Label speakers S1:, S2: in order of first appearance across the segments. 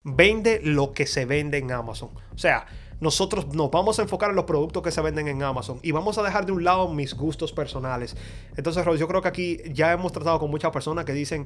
S1: vende lo que se vende en Amazon. O sea, nosotros nos vamos a enfocar en los productos que se venden en Amazon y vamos a dejar de un lado mis gustos personales. Entonces, Rose, yo creo que aquí ya hemos tratado con muchas personas que dicen,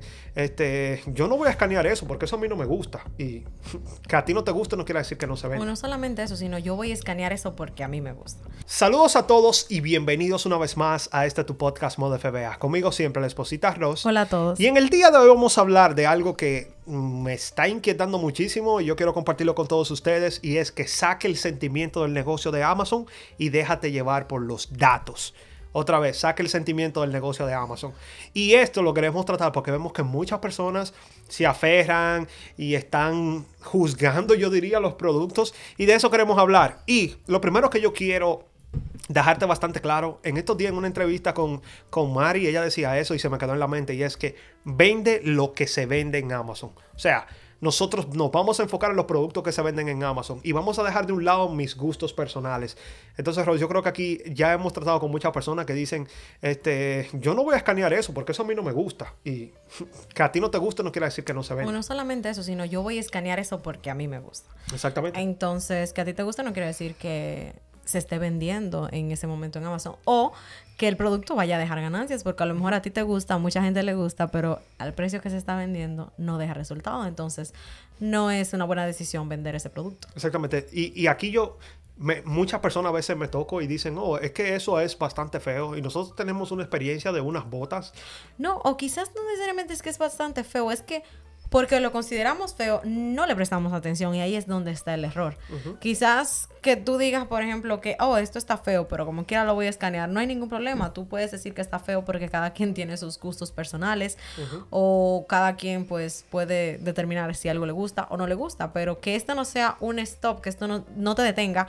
S1: yo no voy a escanear eso porque eso a mí no me gusta. Y que a ti no te gusta no quiere decir que no se vende.
S2: O no solamente eso, sino yo voy a escanear eso porque a mí me gusta.
S1: Saludos a todos y bienvenidos una vez más a tu podcast Modo FBA. Conmigo siempre la esposita Rose.
S2: Hola a todos.
S1: Y en el día de hoy vamos a hablar de algo que me está inquietando muchísimo y yo quiero compartirlo con todos ustedes, y es que saque el sentimiento del negocio de Amazon y déjate llevar por los datos. Otra vez, saque el sentimiento del negocio de Amazon. Y esto lo queremos tratar porque vemos que muchas personas se aferran y están juzgando, yo diría, los productos, y de eso queremos hablar. Y lo primero que yo quiero dejarte bastante claro, en estos días en una entrevista con Mari, ella decía eso y se me quedó en la mente, y es que vende lo que se vende en Amazon. O sea, nosotros nos vamos a enfocar en los productos que se venden en Amazon y vamos a dejar de un lado mis gustos personales. Entonces, Rose, yo creo que aquí ya hemos tratado con muchas personas que dicen, yo no voy a escanear eso porque eso a mí no me gusta. Y que a ti no te gusta no quiere decir que no se vende.
S2: O no solamente eso, sino yo voy a escanear eso porque a mí me gusta.
S1: Exactamente.
S2: Entonces, que a ti te gusta no quiere decir que se esté vendiendo en ese momento en Amazon, o que el producto vaya a dejar ganancias, porque a lo mejor a ti te gusta, a mucha gente le gusta, pero al precio que se está vendiendo no deja resultado. Entonces no es una buena decisión vender ese producto.
S1: Exactamente. Y aquí muchas personas a veces me toco y dicen, es que eso es bastante feo, y nosotros tenemos una experiencia de unas botas.
S2: No, o quizás no necesariamente es que es bastante feo, es que porque lo consideramos feo, no le prestamos atención, y ahí es donde está el error. Uh-huh. Quizás que tú digas, por ejemplo, que, esto está feo, pero como quiera lo voy a escanear. No hay ningún problema. Uh-huh. Tú puedes decir que está feo porque cada quien tiene sus gustos personales, uh-huh, o cada quien pues puede determinar si algo le gusta o no le gusta, pero que esto no sea un stop, que esto no te detenga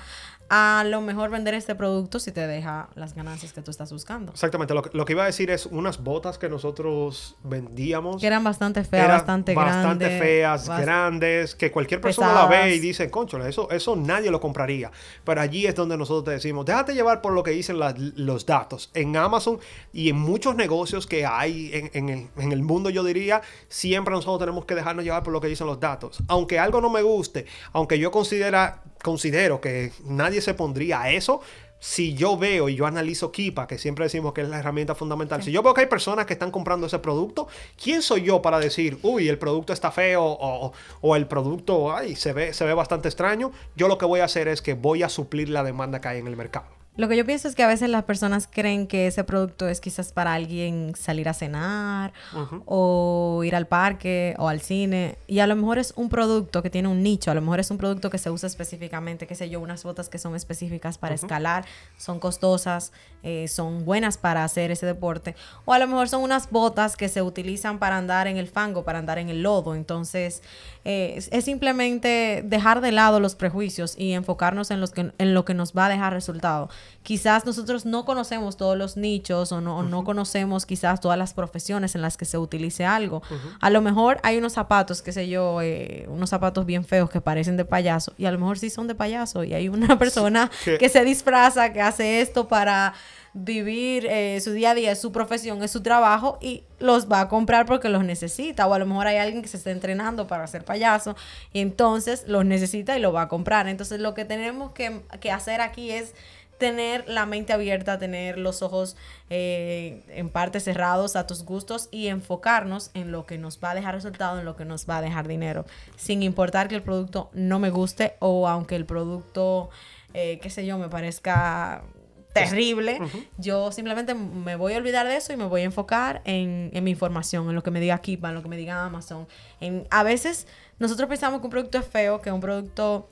S2: a lo mejor vender este producto si te deja las ganancias que tú estás buscando.
S1: Exactamente. Lo que iba a decir es unas botas que nosotros vendíamos.
S2: Que eran bastante feas, bastante
S1: feas, grandes, que cualquier persona pesadas. La ve y dice, conchole, eso nadie lo compraría. Pero allí es donde nosotros te decimos, déjate llevar por lo que dicen los datos. En Amazon y en muchos negocios que hay en el mundo, yo diría, siempre nosotros tenemos que dejarnos llevar por lo que dicen los datos. Aunque algo no me guste, aunque yo considero que nadie se pondría a eso, si yo veo y yo analizo Keepa, que siempre decimos que es la herramienta fundamental, sí. Si yo veo que hay personas que están comprando ese producto, ¿quién soy yo para decir, el producto está feo o el producto se ve bastante extraño? Yo lo que voy a hacer es que voy a suplir la demanda que hay en el mercado.
S2: Lo que yo pienso es que a veces las personas creen que ese producto es quizás para alguien salir a cenar, uh-huh, o ir al parque o al cine, y a lo mejor es un producto que tiene un nicho, a lo mejor es un producto que se usa específicamente, qué sé yo, unas botas que son específicas para, uh-huh, escalar, son costosas, son buenas para hacer ese deporte, o a lo mejor son unas botas que se utilizan para andar en el fango, para andar en el lodo. Entonces es simplemente dejar de lado los prejuicios y enfocarnos en lo que nos va a dejar resultado. Quizás nosotros no conocemos todos los nichos o no conocemos quizás todas las profesiones en las que se utilice algo. Uh-huh. A lo mejor hay unos zapatos, qué sé yo, unos zapatos bien feos que parecen de payaso, y a lo mejor sí son de payaso, y hay una persona que se disfraza, que hace esto para vivir su día a día, es su profesión, es su trabajo, y los va a comprar porque los necesita. O a lo mejor hay alguien que se está entrenando para ser payaso y entonces los necesita y lo va a comprar. Entonces lo que tenemos que hacer aquí es tener la mente abierta, tener los ojos en parte cerrados a tus gustos y enfocarnos en lo que nos va a dejar resultado, en lo que nos va a dejar dinero, sin importar que el producto no me guste, o aunque el producto, qué sé yo, me parezca terrible, uh-huh, yo simplemente me voy a olvidar de eso y me voy a enfocar en mi información, en lo que me diga Keepa, en lo que me diga Amazon. A veces nosotros pensamos que un producto es feo, que un producto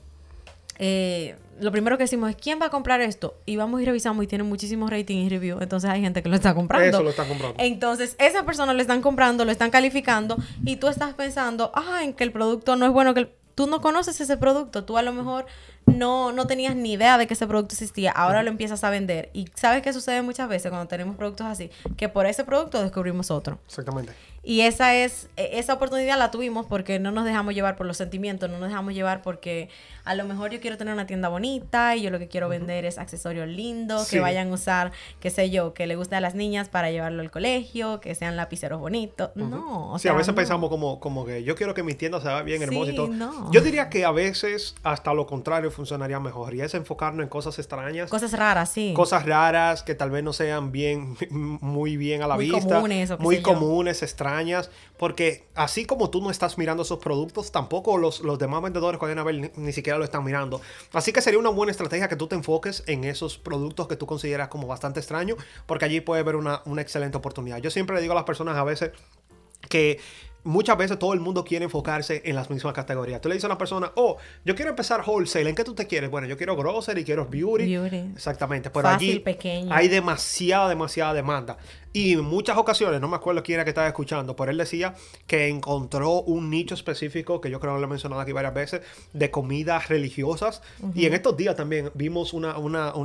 S2: lo primero que decimos es, ¿quién va a comprar esto? Y vamos y revisamos y tiene muchísimos ratings y reviews. Entonces hay gente que lo está comprando.
S1: Eso lo está comprando.
S2: Entonces esas personas lo están comprando, lo están calificando, y tú estás pensando, en que el producto no es bueno, que tú no conoces ese producto. Tú a lo mejor no tenías ni idea de que ese producto existía, ahora lo empiezas a vender. Y ¿sabes qué sucede muchas veces cuando tenemos productos así? Que por ese producto descubrimos otro.
S1: Exactamente.
S2: Y esa oportunidad la tuvimos porque no nos dejamos llevar por los sentimientos, no nos dejamos llevar porque a lo mejor yo quiero tener una tienda bonita y yo lo que quiero vender es accesorios lindos, que vayan a usar, qué sé yo, que le guste a las niñas para llevarlo al colegio, que sean lapiceros bonitos. No, o sea,
S1: a veces
S2: no.
S1: pensamos como que yo quiero que mi tienda se vea bien hermosa y todo.
S2: No.
S1: Yo diría que a veces hasta lo contrario funcionaría mejor y es enfocarnos en cosas extrañas.
S2: Cosas raras, sí.
S1: Cosas raras que tal vez no sean muy bien a la vista.
S2: Comunes, o qué
S1: muy
S2: sé
S1: comunes, extrañas. Porque así como tú no estás mirando esos productos, tampoco los demás vendedores que vayan a ver ni siquiera lo están mirando. Así que sería una buena estrategia que tú te enfoques en esos productos que tú consideras como bastante extraños, porque allí puede haber una excelente oportunidad. Yo siempre le digo a las personas a veces que muchas veces todo el mundo quiere enfocarse en las mismas categorías. Tú le dices a una persona, oh, yo quiero empezar wholesale. ¿En qué tú te quieres? Bueno, yo quiero grocery, quiero beauty. Exactamente. Pero
S2: fácil,
S1: allí
S2: pequeño.
S1: hay demasiada demanda. Y en muchas ocasiones, no me acuerdo quién era que estaba escuchando, pero él decía que encontró un nicho específico, que yo creo que lo he mencionado aquí varias veces, de comidas religiosas. Y en estos días también vimos una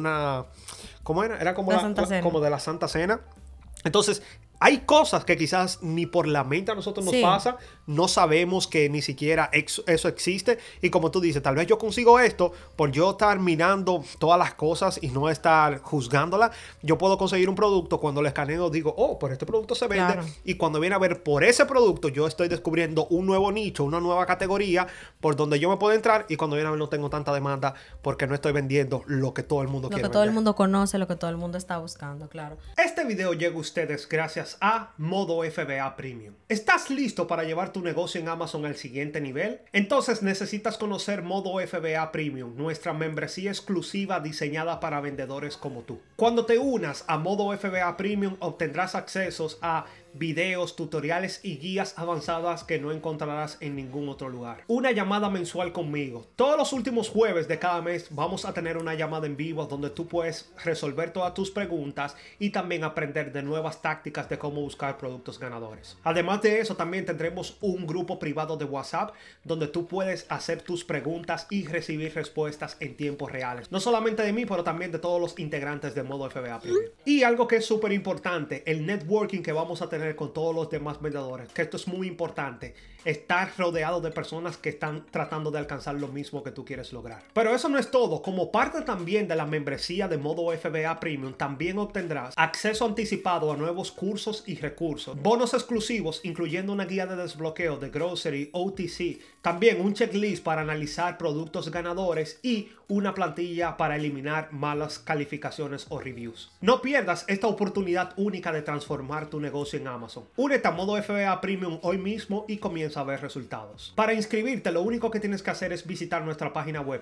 S1: ¿cómo era? Era como como de la Santa Cena. Entonces, hay cosas que quizás ni por la mente a nosotros nos pasa, no sabemos que ni siquiera eso existe. Y como tú dices, tal vez yo consigo esto por yo estar mirando todas las cosas y no estar juzgándolas. Yo puedo conseguir un producto, cuando lo escaneo digo, oh, pero este producto se vende. Claro. Y cuando viene a ver por ese producto, yo estoy descubriendo un nuevo nicho, una nueva categoría por donde yo me puedo entrar. Y cuando viene a ver no tengo tanta demanda porque no estoy vendiendo lo que todo el mundo quiere vender.
S2: Lo que todo el mundo conoce, lo que todo el mundo está buscando, claro.
S1: Este video llega a ustedes gracias a Modo FBA Premium. ¿Estás listo para llevar tu negocio en Amazon al siguiente nivel? Entonces necesitas conocer Modo FBA Premium, nuestra membresía exclusiva diseñada para vendedores como tú. Cuando te unas a Modo FBA Premium obtendrás accesos a videos, tutoriales y guías avanzadas que no encontrarás en ningún otro lugar. Una llamada mensual conmigo. Todos los últimos jueves de cada mes vamos a tener una llamada en vivo donde tú puedes resolver todas tus preguntas y también aprender de nuevas tácticas de cómo buscar productos ganadores. Además de eso, también tendremos un grupo privado de WhatsApp donde tú puedes hacer tus preguntas y recibir respuestas en tiempos reales. No solamente de mí, pero también de todos los integrantes de Modo FBA Premium. Y algo que es súper importante, el networking que vamos a tener con todos los demás vendedores, que esto es muy importante, estar rodeado de personas que están tratando de alcanzar lo mismo que tú quieres lograr. Pero eso no es todo. Como parte también de la membresía de Modo FBA Premium, también obtendrás acceso anticipado a nuevos cursos y recursos, bonos exclusivos incluyendo una guía de desbloqueo de grocery, OTC, también un checklist para analizar productos ganadores y una plantilla para eliminar malas calificaciones o reviews. No pierdas esta oportunidad única de transformar tu negocio en Amazon. Únete a Modo FBA Premium hoy mismo y comienza a ver resultados. Para inscribirte, lo único que tienes que hacer es visitar nuestra página web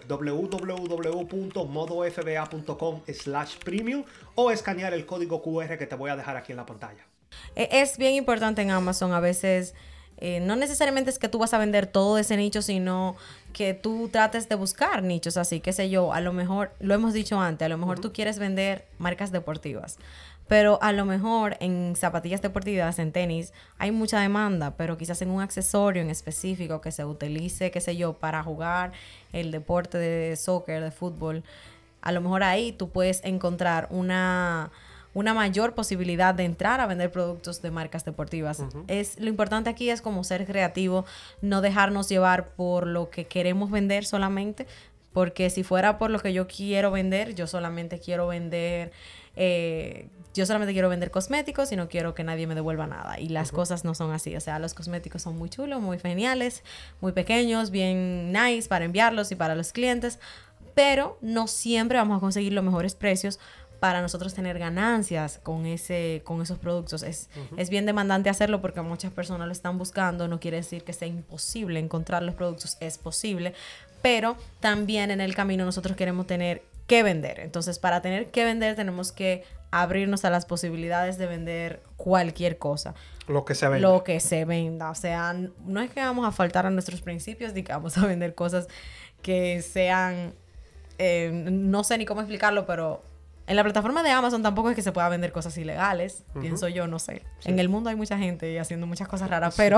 S1: www.modofba.com/premium o escanear el código QR que te voy a dejar aquí en la pantalla.
S2: Es bien importante en Amazon a veces. No necesariamente es que tú vas a vender todo ese nicho, sino que tú trates de buscar nichos así, qué sé yo, a lo mejor, lo hemos dicho antes, a lo mejor tú quieres vender marcas deportivas, pero a lo mejor en zapatillas deportivas, en tenis, hay mucha demanda, pero quizás en un accesorio en específico que se utilice, qué sé yo, para jugar el deporte de soccer, de fútbol, a lo mejor ahí tú puedes encontrar una mayor posibilidad de entrar a vender productos de marcas deportivas. Lo importante aquí es como ser creativo, no dejarnos llevar por lo que queremos vender solamente, porque si fuera por lo que yo quiero vender, yo solamente quiero vender cosméticos y no quiero que nadie me devuelva nada. Y las cosas no son así. O sea, los cosméticos son muy chulos, muy geniales, muy pequeños, bien nice para enviarlos y para los clientes, pero no siempre vamos a conseguir los mejores precios para nosotros tener ganancias con esos productos. Es bien demandante hacerlo porque muchas personas lo están buscando. No quiere decir que sea imposible encontrar los productos, es posible, pero también en el camino nosotros queremos tener que vender. Entonces, para tener que vender tenemos que abrirnos a las posibilidades de vender cualquier cosa.
S1: Lo que se venda.
S2: Lo que se venda. O sea, no es que vamos a faltar a nuestros principios ni que vamos a vender cosas que sean, no sé ni cómo explicarlo, pero En la plataforma de Amazon tampoco es que se pueda vender cosas ilegales, pienso yo, no sé. Sí. En el mundo hay mucha gente haciendo muchas cosas raras, pero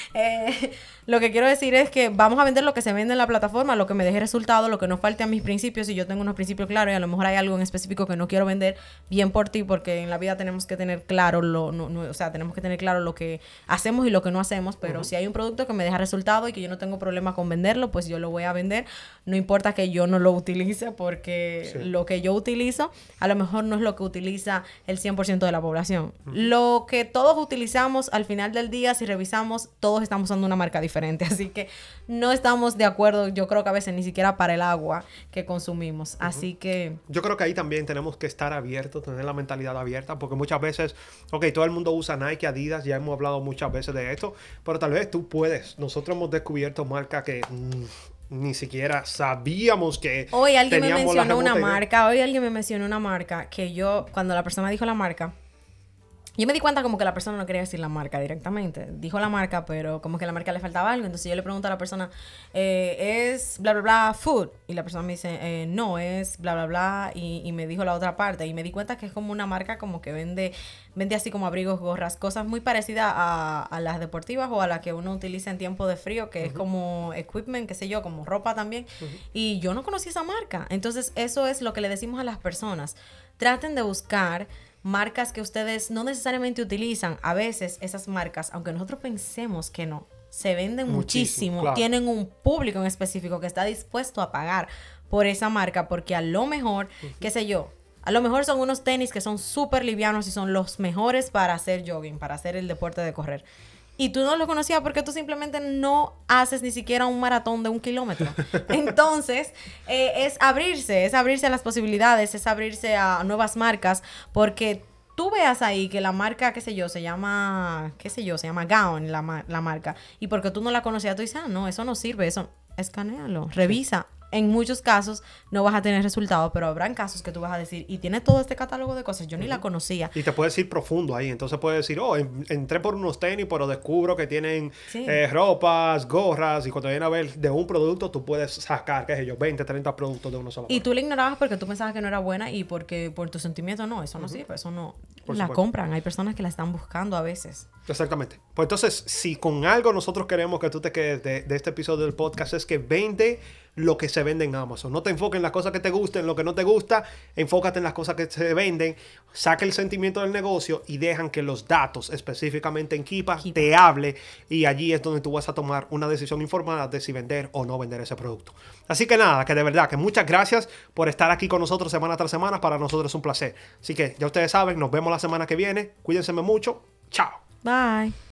S2: lo que quiero decir es que vamos a vender lo que se vende en la plataforma, lo que me deje resultado, lo que no falte a mis principios. Si yo tengo unos principios claros y a lo mejor hay algo en específico que no quiero vender, bien por ti, porque en la vida tenemos que tener claro tenemos que tener claro lo que hacemos y lo que no hacemos, pero si hay un producto que me deja resultado y que yo no tengo problema con venderlo, pues yo lo voy a vender. No importa que yo no lo utilice, porque lo que yo utilizo a lo mejor no es lo que utiliza el 100% de la población. Lo que todos utilizamos al final del día, si revisamos, todos estamos usando una marca diferente. Así que no estamos de acuerdo, yo creo que a veces ni siquiera para el agua que consumimos. Así que...
S1: Yo creo que ahí también tenemos que estar abiertos, tener la mentalidad abierta, porque muchas veces, todo el mundo usa Nike, Adidas, ya hemos hablado muchas veces de esto, pero tal vez tú puedes. Nosotros hemos descubierto marcas que... ni siquiera sabíamos que
S2: hoy alguien me mencionó una marca que yo, cuando la persona dijo la marca, yo me di cuenta como que la persona no quería decir la marca directamente. Dijo la marca, pero como que a la marca le faltaba algo. Entonces yo le pregunto a la persona, ¿es bla, bla, bla food? Y la persona me dice, no, es bla, bla, bla. Y me dijo la otra parte. Y me di cuenta que es como una marca como que vende así como abrigos, gorras, cosas muy parecidas a las deportivas o a las que uno utiliza en tiempo de frío, que es como equipment, qué sé yo, como ropa también. Y yo no conocí esa marca. Entonces eso es lo que le decimos a las personas. Traten de buscar marcas que ustedes no necesariamente utilizan. A veces esas marcas, aunque nosotros pensemos que no, se venden muchísimo. Claro. Tienen un público en específico que está dispuesto a pagar por esa marca, porque a lo mejor, qué sé yo, a lo mejor son unos tenis que son súper livianos y son los mejores para hacer jogging, para hacer el deporte de correr. Y tú no lo conocías porque tú simplemente no haces ni siquiera un maratón de 1 kilómetro. Entonces, es abrirse a las posibilidades, es abrirse a nuevas marcas, porque tú veas ahí que la marca, se llama Gown, la marca, y porque tú no la conocías, tú dices, no, eso no sirve, escanéalo, revisa. En muchos casos no vas a tener resultados, pero habrán casos que tú vas a decir, y tiene todo este catálogo de cosas, yo ni la conocía.
S1: Y te puedes ir profundo ahí, entonces puedes decir, entré por unos tenis, pero descubro que tienen ropas, gorras, y cuando vienen a ver de un producto, tú puedes sacar, 20, 30 productos de uno solo.
S2: Y tú la ignorabas porque tú pensabas que no era buena y porque por tu sentimiento, no, eso no sirve, eso no. La compran, hay personas que la están buscando a veces.
S1: Exactamente. Pues entonces, si con algo nosotros queremos que tú te quedes de este episodio del podcast, es que vende lo que se vende en Amazon. No te enfoques en las cosas que te gusten, en lo que no te gusta, enfócate en las cosas que se venden, saca el sentimiento del negocio y dejan que los datos, específicamente en Keepa, te hable, y allí es donde tú vas a tomar una decisión informada de si vender o no vender ese producto. Así que nada, que de verdad, que muchas gracias por estar aquí con nosotros semana tras semana. Para nosotros es un placer. Así que ya ustedes saben, nos vemos la semana que viene. Cuídense mucho. Chao.
S2: Bye.